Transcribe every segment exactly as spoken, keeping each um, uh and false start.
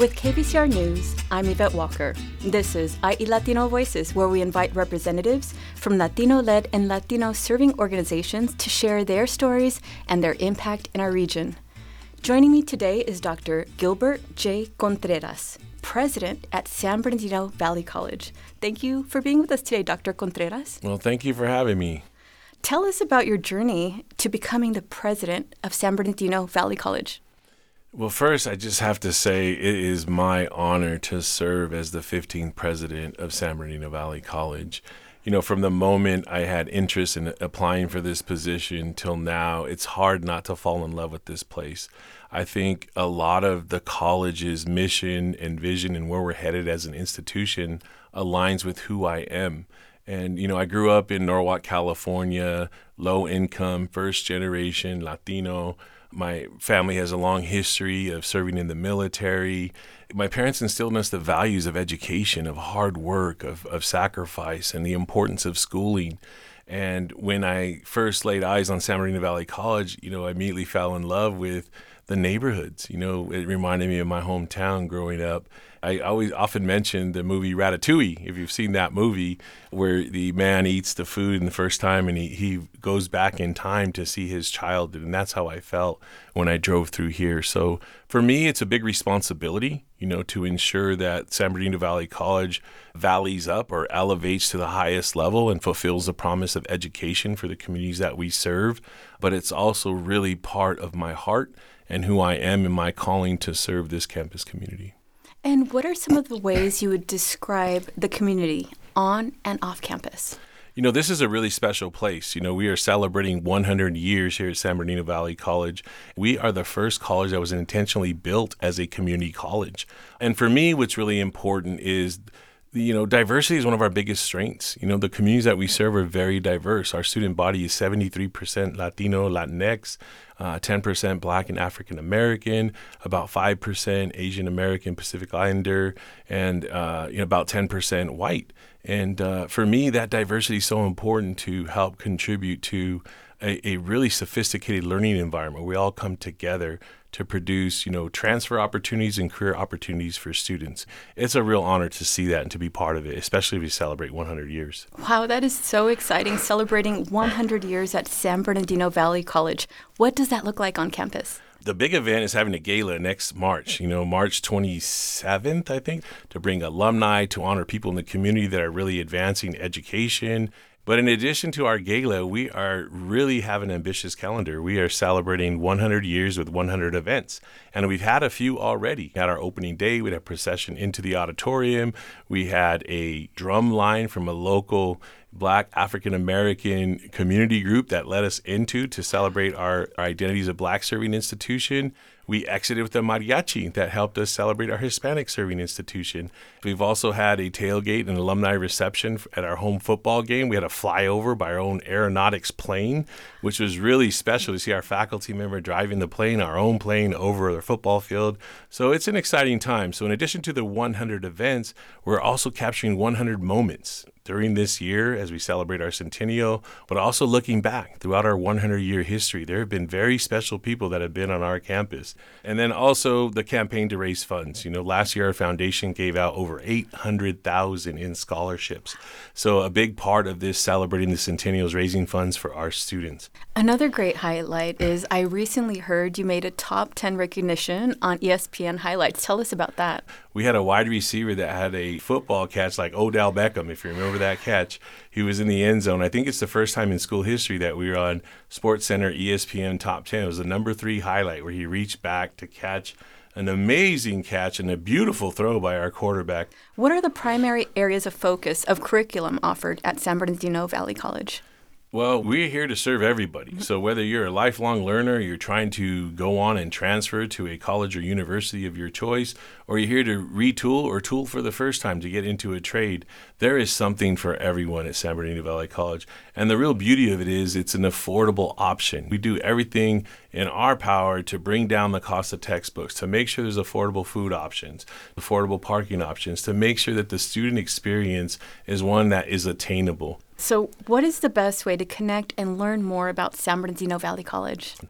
With K B C R News, I'm Yvette Walker. This is I E Latino Voices, where we invite representatives from Latino-led and Latino-serving organizations to share their stories and their impact in our region. Joining me today is Doctor Gilbert J. Contreras, President at San Bernardino Valley College. Thank you for being with us today, Doctor Contreras. Well, thank you for having me. Tell us about your journey to becoming the president of San Bernardino Valley College. Well, first, I just have to say it is my honor to serve as the fifteenth president of San Bernardino Valley College. You know, from the moment I had interest in applying for this position till now, it's hard not to fall in love with this place. I think a lot of the college's mission and vision and where we're headed as an institution aligns with who I am. And, you know, I grew up in Norwalk, California, low income, first generation Latino. My family has a long history of serving in the military. My parents instilled in us the values of education, of hard work, of, of sacrifice, and the importance of schooling. And when I first laid eyes on San Bernardino Valley College, you know, I immediately fell in love with the neighborhoods. You know, it reminded me of my hometown growing up. I always often mention the movie Ratatouille, if you've seen that movie, where the man eats the food in the first time and he, he goes back in time to see his childhood. And that's how I felt when I drove through here. So for me, it's a big responsibility, you know, to ensure that San Bernardino Valley College valleys up or elevates to the highest level and fulfills the promise of education for the communities that we serve. But it's also really part of my heart and who I am in my calling to serve this campus community. And what are some of the ways you would describe the community on and off campus? You know, this is a really special place. You know, we are celebrating one hundred years here at San Bernardino Valley College. We are the first college that was intentionally built as a community college. And for me, what's really important is, you know, diversity is one of our biggest strengths. You know, the communities that we serve are very diverse. Our student body is seventy-three percent Latino, Latinx, uh, ten percent Black and African American, about five percent Asian American, Pacific Islander, and uh, you know, about ten percent white. And uh, for me, that diversity is so important to help contribute to a, a really sophisticated learning environment. We all come together to produce, you know, transfer opportunities and career opportunities for students. It's a real honor to see that and to be part of it, especially if we celebrate one hundred years. Wow, that is so exciting, celebrating one hundred years at San Bernardino Valley College. What does that look like on campus? The big event is having a gala next March, you know, March twenty-seventh, I think, to bring alumni, to honor people in the community that are really advancing education. But in addition to our gala, we are really have an ambitious calendar. We are celebrating one hundred years with one hundred events. And we've had a few already. At our opening day, we had a procession into the auditorium. We had a drum line from a local Black African-American community group that led us into to celebrate our, our identity as a Black serving institution. We exited with a mariachi that helped us celebrate our Hispanic serving institution. We've also had a tailgate and alumni reception at our home football game. We had a flyover by our own aeronautics plane, which was really special to see our faculty member driving the plane, our own plane, over the football field. So it's an exciting time. So in addition to the one hundred events, we're also capturing one hundred moments during this year as we celebrate our centennial, but also looking back throughout our one hundred year history. There have been very special people that have been on our campus. And then also the campaign to raise funds. You know, last year our foundation gave out over eight hundred thousand in scholarships. So a big part of this celebrating the centennial is raising funds for our students. Another great highlight is I recently heard you made a top ten recognition on E S P N Highlights. Tell us about that. We had a wide receiver that had a football catch like Odell Beckham, if you remember that catch. He was in the end zone. I think it's the first time in school history that we were on SportsCenter E S P N Top ten. It was the number three highlight where he reached back to catch an amazing catch and a beautiful throw by our quarterback. What are the primary areas of focus of curriculum offered at San Bernardino Valley College? Well, we're here to serve everybody. So whether you're a lifelong learner, you're trying to go on and transfer to a college or university of your choice, or you're here to retool or tool for the first time to get into a trade, there is something for everyone at San Bernardino Valley College. And the real beauty of it is it's an affordable option. We do everything in our power to bring down the cost of textbooks, to make sure there's affordable food options, affordable parking options, to make sure that the student experience is one that is attainable. So what is the best way to connect and learn more about San Bernardino Valley College?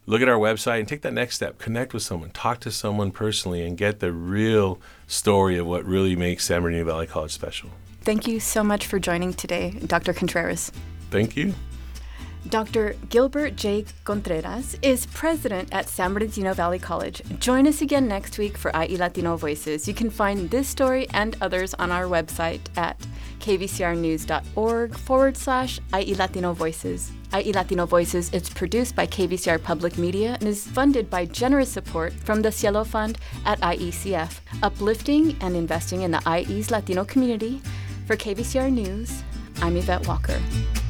look at our website and take that next step. Connect with someone, talk to someone personally, and get the real story of what really makes San Bernardino Valley College special. Thank you so much for joining today, Doctor Contreras. Thank you. Doctor Gilbert J. Contreras is president at San Bernardino Valley College. Join us again next week for I E Latino Voices. You can find this story and others on our website at kvcrnews.org forward slash IE Latino Voices. I E Latino Voices is produced by K V C R Public Media and is funded by generous support from the Cielo Fund at I E C F, uplifting and investing in the I E's Latino community. For K V C R News, I'm Yvette Walker.